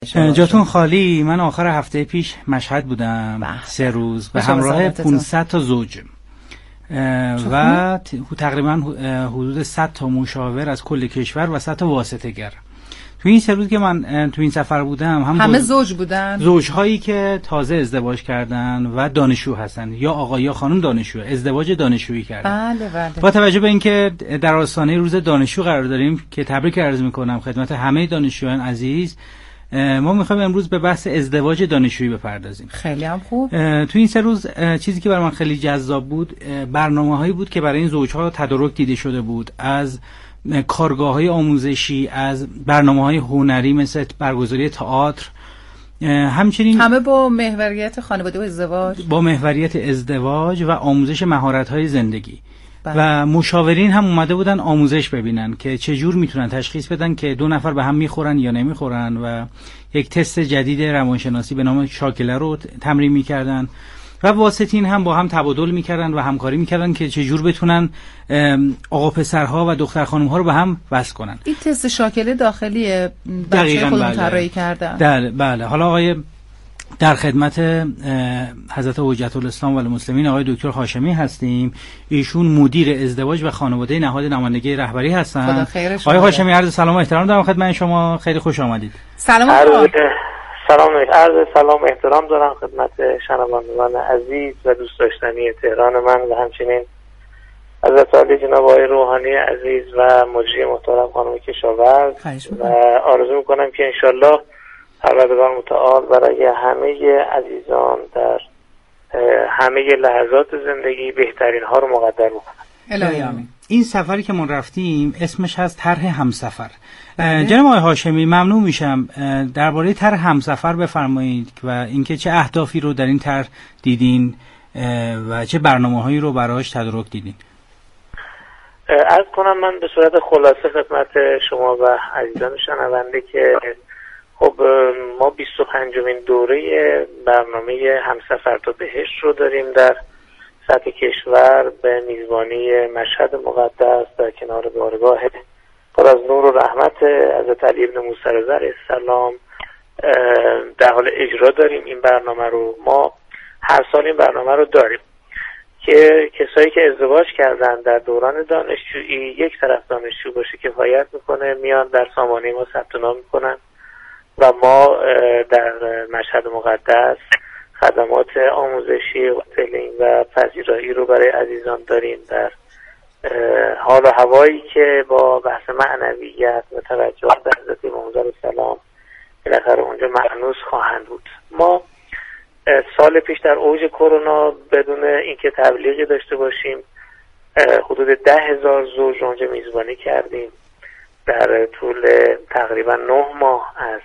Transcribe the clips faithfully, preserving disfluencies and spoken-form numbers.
جاتون خالی. من آخر هفته پیش مشهد بودم سه روز به همراه پانصد تا زوج و تقریبا حدود صد تا مشاور از کل کشور و صد تا واسطه گر. تو این سه روز که من تو این سفر بودم هم همه زوج بودن، زوجهایی که تازه ازدواج کردن و دانشجو هستن، یا آقا یا خانم دانشجو، ازدواج دانشجویی کردن. بله بله. با توجه به اینکه در آستانه روز دانشجو قرار داریم که تبریک عرض میکنم خدمت همه دانشجویان عزیز، ما میخوایم امروز به بحث ازدواج دانشجویی بپردازیم. خیلی هم خوب. تو این سه روز چیزی که برای من خیلی جذاب بود برنامه‌هایی بود که برای این زوجها تدارک دیده شده بود، از کارگاه‌های آموزشی، از برنامه‌های هنری مثل برگزاری تئاتر، همچنین همه با محوریت خانواده و ازدواج، با محوریت ازدواج و آموزش مهارت‌های زندگی. بله. و مشاورین هم اومده بودن آموزش ببینن که چه جور میتونن تشخیص بدن که دو نفر به هم میخورن یا نمیخورن، و یک تست جدید روانشناسی به نام شاکله رو تمرین میکردن و واسطین هم با هم تبادل میکردن و همکاری میکردن که چه جور بتونن آقا پسرها و دختر خانمها رو به هم وصل کنن. این تست شاکله داخلی بچه خودمون طراحی کردن. بله بله. حالا آقای در خدمت حضرت حجت الاسلام و المسلمین آقای دکتر هاشمی هستیم. ایشون مدیر ازدواج و خانواده نهاد نمایندگی رهبری هستن. آقای هاشمی عرض سلام و احترام دارم خدمت شما. خیلی خوش آمدید. سلام عرض سلام عرض سلام و احترام دارم خدمت شنوندگان عزیز و دوست داشتنی تهران من و همچنین حضرت عالی جناب آقای روحانی عزیز و مجری محترم خانم کشاورز، و آرزو میکنم که انشالله پروردگار متعال برای همه عزیزان در همه لحظات زندگی بهترین ها رو مقدر بکنم. الهی آمین. این سفری که ما رفتیم اسمش از طرح همسفر. جناب آقای هاشمی ممنون میشم درباره طرح همسفر بفرمایید و اینکه چه اهدافی رو در این طرح دیدین و چه برنامه‌هایی رو براش تدارک دیدین. عرض کنم من به صورت خلاصه خدمت شما و عزیزان شنونده که خب ما بیست و پنجمین دوره برنامه همسفر تا بهشت رو داریم در سطح کشور به میزبانی مشهد مقدس در کنار بارگاه پر از نور و رحمت حضرت علی ابن موسی رضا علیه السلام در حال اجرا داریم. این برنامه رو ما هر سال این برنامه رو داریم که کسایی که ازدواج کردن در دوران دانشجویی، یک طرف دانشجو باشه کفایت میکنه، میان در سامانه ما ثبت نام میکنن و ما در مشهد مقدس خدمات آموزشی، هتلینگ و پذیرایی رو برای عزیزان داریم در حال و هوایی که با بحث معنویت و توجه به حضرت امام علیه السلام بالاخره اونجا مأنوس خواهند بود. ما سال پیش در اوج کرونا بدون اینکه تبلیغی داشته باشیم حدود ده هزار زوج اونجا میزبانی کردیم در طول تقریبا نه ماه از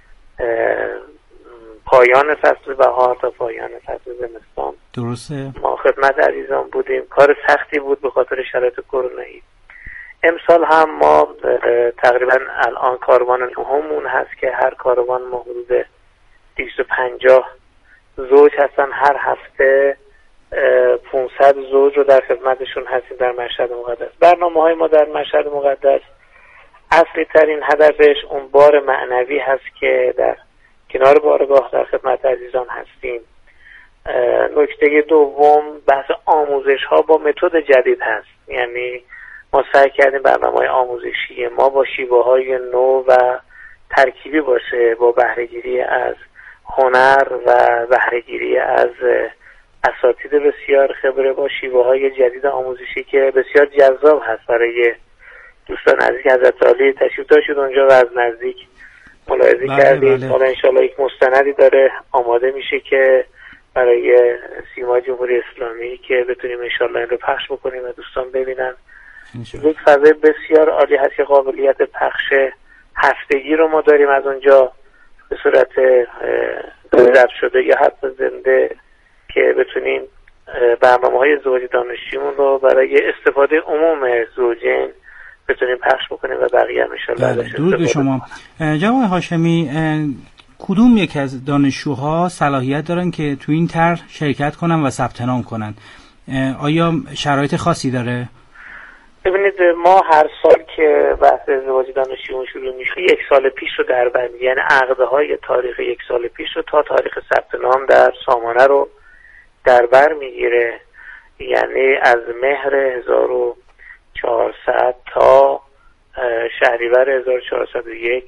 پایان فصل بهار تا پایان فصل زمستان. درسته. ما خدمت عزیزان بودیم. کار سختی بود به خاطر شرایط کرونایی. امسال هم ما تقریبا الان کاروان نهممون هست که هر کاروان ما حدود دویست و پنجاه زوج هستن. هر هفته پانصد زوج رو در خدمتشون هستیم در مشهد مقدس. برنامه های ما در مشهد مقدس اصلی ترین هدفش اون بار معنوی هست که در کنار بارگاه در خدمت عزیزان هستیم. نکته دوم بحث آموزش ها با متد جدید هست. یعنی ما سعی کردیم برنامه آموزشی ما با شیوه های نو و ترکیبی باشه، با بهره‌گیری از هنر و بهره‌گیری از اساتید بسیار خبره، با شیوه های جدید آموزشی که بسیار جذاب هست برای دوستان عزیز که حضرت عالی تشریف داشتید اونجا و از نزدیک ملاحظه بله کردید. بله. حالا انشاءالله یک مستندی داره آماده میشه که برای سیما جمهوری اسلامی که بتونیم انشاءالله این رو پخش بکنیم و دوستان ببینن. یک فضای بسیار عالی هست که قابلیت پخش هفتگی رو ما داریم از اونجا به صورت ضبط شده یا حتی زنده که بتونیم برنامه های ازدواج دانشجویمون رو برای استفاده عموم زوجین بتونیم پخش بکنیم و بقیه هم انشاءالله. درود به شما. جناب هاشمی، کدوم یک از دانشجوها صلاحیت دارن که تو این طرح شرکت کنن و ثبت نام کنن؟ آیا شرایط خاصی داره؟ ببینید ما هر سال که بحث ازدواج دانشجویان شروع میشه یک سال پیش رو در بر میگیره، یعنی عقدهای تاریخ یک سال پیش رو تا تاریخ ثبت نام در سامانه رو در بر میگیره، یعنی از مهر هزار و چهارصد تا شهریور هزار و چهارصد و یک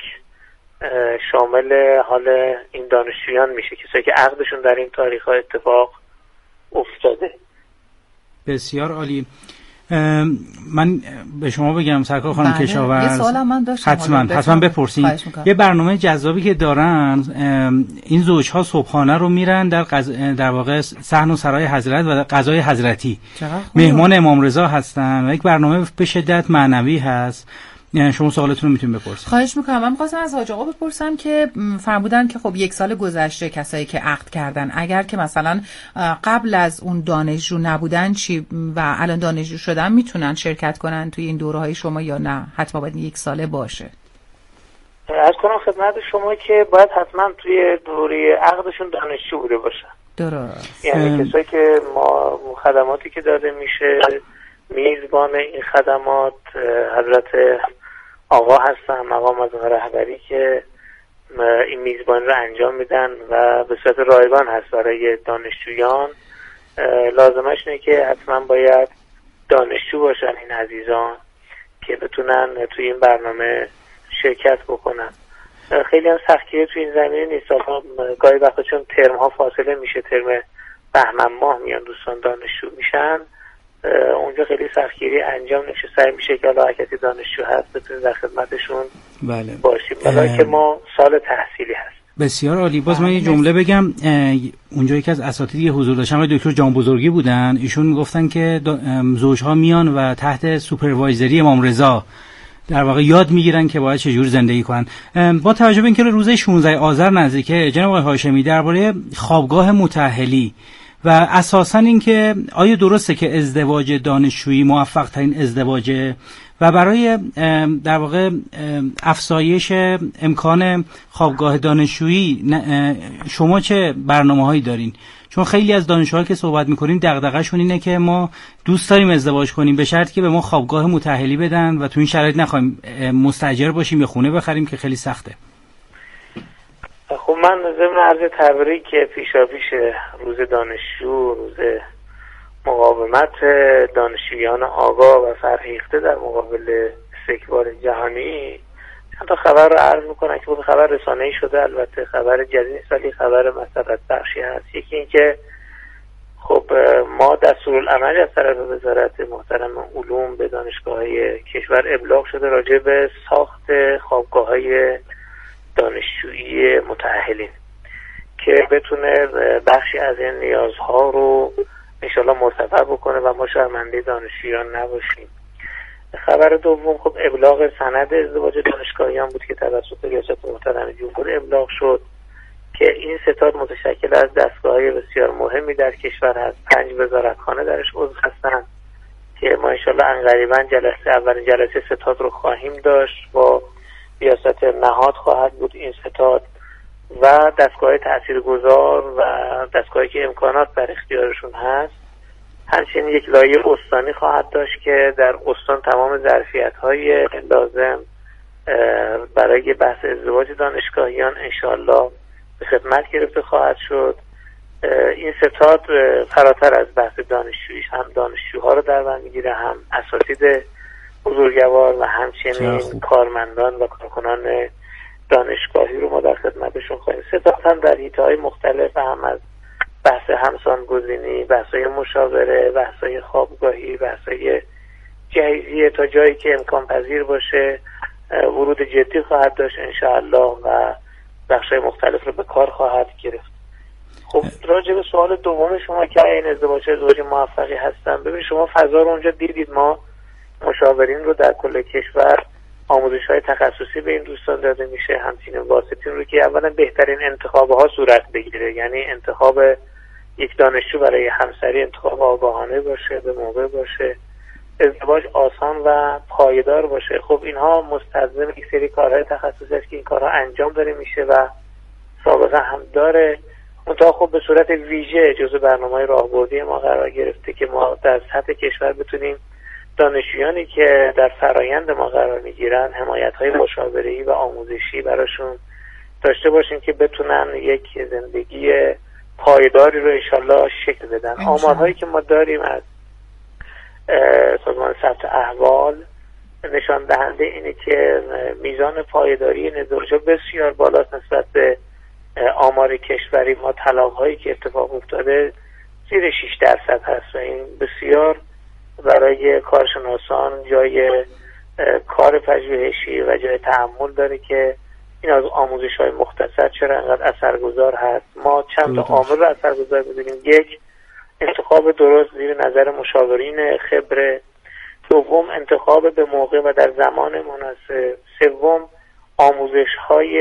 شامل حال این دانشجویان میشه، کسایی که عقدشون در این تاریخ ها اتفاق افتاده. بسیار عالی. من به شما بگم سرکار خانم بله. کشاورز، یه سوالم من داشتم، حتما حتما بپرسین. یه برنامه جذابی که دارن این زوجها صبحانه رو میرن در قز... در واقع صحن و سرای حضرت و غذای حضرتی، مهمان امام رضا هستن و یک برنامه به شدت معنوی هست. یعنی شما سوالتون رو میتونید بپرسید. خواهش میکنم. من می‌خواستم از حاج آقا بپرسم که فرمودن که خب یک سال گذشته کسایی که عقد کردن، اگر که مثلا قبل از اون دانشجو نبودن چی و الان دانشجو شدن میتونن شرکت کنن توی این دوره‌های شما یا نه حتما باید یک ساله باشه؟ عرض کنم خدمت شما که باید حتما توی دوره عقدشون دانشجو بوده باشن. درست. یعنی کسایی که ما خدماتی که داده میشه، میزبان این خدمات حضرت آقا هستن، مقام از رهبری که این میزبان رو انجام میدن و به صورت رایگان هست برای دانشجویان. لازمش اینه که حتما باید دانشجو باشن این عزیزان که بتونن توی این برنامه شرکت بکنن. خیلی هم سختگیری توی این زمینه نیست. گاهی وقتا چون ترم ها فاصله میشه، ترم بهمن ماه میان دوستان دانشجو میشن، اونجا خیلی سختگیری انجام نمیشه. سعی میشه که حالا کسی دانشجو هست بتونیم در خدمتشون بله. باشیم، برای که ما سال تحصیلی هست. بسیار عالی. باز من یه جمله بگم، اونجا یکی از اساتیدی حضور داشتن دکتر جان بزرگی بودن، ایشون میگفتن که زوجها میان و تحت سوپروایزری امام رضا در واقع یاد میگیرن که باید چجور زندگی کنن. با توجه به اینکه روز شانزده آذر نزدیکه، جناب آقای هاشمی درباره خوابگاه متأهلی و اساساً این که آیا درسته که ازدواج دانشجویی موفق ترین ازدواجه و برای در واقع افزایش امکان خوابگاه دانشجویی شما چه برنامه‌هایی دارین؟ چون خیلی از دانشجوها که صحبت می‌کنیم دغدغه‌شون اینه که ما دوست داریم ازدواج کنیم به شرطی که به ما خوابگاه متأهلی بدن و تو این شرایط نخوایم مستاجر باشیم یا خونه بخریم که خیلی سخته. خب من ضمن عرض تبریک که پیشاپیش روز دانشجو، روز مقاومت دانشجویان آگاه و فرهیخته در مقابل استکبار جهانی، چند تا خبر رو عرض میکنم که خب خبر رسانه‌ای شده، البته خبر جدید ولی خبر مسرت بخشی هست. یکی این که خب ما دستورالعمل از طرف وزارت محترم علوم به دانشگاه‌های کشور ابلاغ شده راجع به ساخت خوابگاه‌های دانشجویی متأهلین که بتونه بخشی از این نیازها رو انشالله مرتفع بکنه و ما شرمنده دانشجویان نباشیم. خبر دوم خب ابلاغ سند ازدواج دانشگاهیان بود که توسط ریاست محترم جمهور ابلاغ شد که این ستاد متشکل از دستگاه‌های بسیار مهمی در کشور هست. پنج وزارتخانه درش عضو هستن که ما انشالله انقریبا جلسه اولین جلسه ستاد رو خواهیم داشت، با ریاست نهاد خواهد بود این ستاد و دستگاه تاثیرگذار و دستگاهی که امکانات در اختیارشون هست. همچنین یک لایحه استانی خواهد داشت که در استان تمام ظرفیت‌های لازم برای بحث ازدواج دانشگاهیان انشالله به خدمت گرفته خواهد شد. این ستاد فراتر از بحث دانشجویی هم دانشجوها رو در بر میگیره، هم اساتید بزرگوار و همچنین کارمندان و کارکنان دانشگاهی رو ما در خدمتشون خواهیم. ستاد هم در حیطه‌های مختلف، هم از بحث همسانگزینی، بحث‌های مشاوره، بحث‌های خوابگاهی، بحث‌های جهیزیه تا جایی که امکان پذیر باشه ورود جدی خواهد داشت انشاءالله و بخش‌های مختلف رو به کار خواهد گرفت. خب راجع به سوال دوم شما که این ازدواج ازدواج موفقی هستن، ببین شما فضا رو اونجا دیدید، ما مشاورین رو در کل کشور آموزش‌های تخصصی به این دوستان داده میشه، همچنین واسطین رو که اولا بهترین انتخاب‌ها صورت بگیره، یعنی انتخاب یک دانشجو برای همسری انتخاب آگاهانه باشه، به موقع باشه، ازدواج آسان و پایدار باشه. خب اینها مستلزم یک سری کارهای تخصصی است که این کارها انجام داره میشه و سابقه هم داره. منتها خب به صورت ویژه جزو برنامه‌های راهبردی ما قرار گرفته که ما در سطح کشور بتونیم دانشجویانی که در فرایند ما قرار میگیرن حمایت‌های مشاوره‌ای و آموزشی براشون داشته باشیم که بتونن یک زندگی پایداری رو انشالله شکل بدن. آمارهایی که ما داریم از سازمان ثبت احوال نشان دهنده اینه که میزان پایداری نزاع‌ها بسیار بالاست نسبت به آمار کشوری. ما طلاق‌هایی که اتفاق افتاده زیر شش درصد هست و این بسیار برای کارشناسان جای کار پژوهشی و جای تأمل داره که این از آموزش‌های مختصر چرا انقدر اثرگذار هست. ما چند تا عامل رو اثرگذار می‌دونیم. یک، انتخاب درست زیر نظر مشاورین خبره. دوم، انتخاب به موقع و در زمان مناسب. سوم، آموزش‌های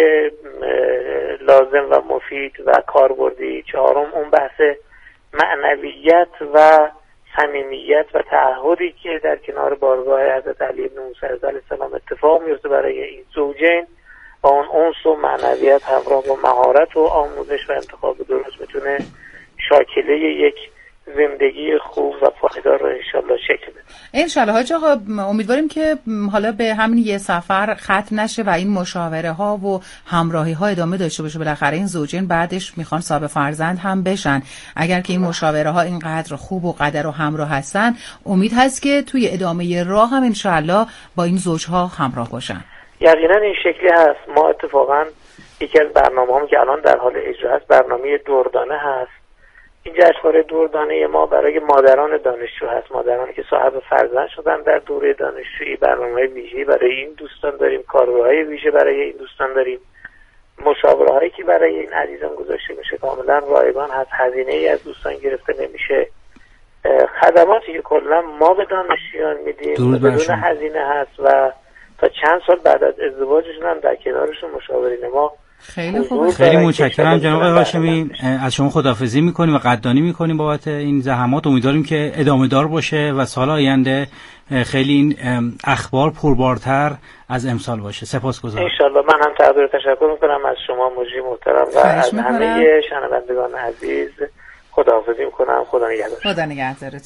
لازم و مفید و کاربردی. چهارم، اون بحث معنویت و صمیمیت و تعهدی که در کنار بارگاه حضرت علی بن موسی علیه السلام اتفاق میفته برای این زوجین و اون انس و معنویت همراه با مهارت و آموزش و انتخاب درست میتونه شاکله یک زندگی خوب و پایدار رو انشالله شکل بده. انشالله حاج آقا، امیدواریم که حالا به همین یه سفر ختم نشه و این مشاوره ها و همراهی ها ادامه داشته باشه. بالاخره این زوجین بعدش میخوان صاحب فرزند هم بشن. اگر که این مشاوره ها اینقدر خوب و قدر و همراه هستن، امید هست که توی ادامه راه هم انشالله با این زوجها همراه باشن. یقینا این شکلی هست. ما اتفاقا یکی از برنامه‌هام که الان در حال اجرا است برنامه دردانه هست. این جشنواره دردانه ما برای مادران دانشجو هست، مادرانی که صاحب فرزند شدن در دوره دانشجویی. برنامه ویژه‌ای برای این دوستان داریم، کارگاه‌های ویژه برای این دوستان داریم، مشاوره‌هایی که برای این عزیزان گذاشته میشه کاملا رایگان هست، هزینه‌ای از دوستان گرفته نمیشه. خدماتی که کلا ما به دانشجویان میدیم بدون هزینه هست و تا چند سال بعد از ازدواجشون هم در کنارشون مشاورین ما. خیلی خوب. خیلی متشکرم جناب آقای هاشمی، از شما خداحافظی میکنیم و قدردانی میکنیم بابت این زحمات. امیدواریم که ادامه دار باشه و سال آینده خیلی این اخبار پربارتر از امسال باشه. سپاسگزارم. ان شاء الله. من هم تقدیر تشکر میکنم از شما مجری محترم و از همه شنوندگان عزیز. خداحافظی میکنم. خدا نگهدارتون. خدا نگهدارتون.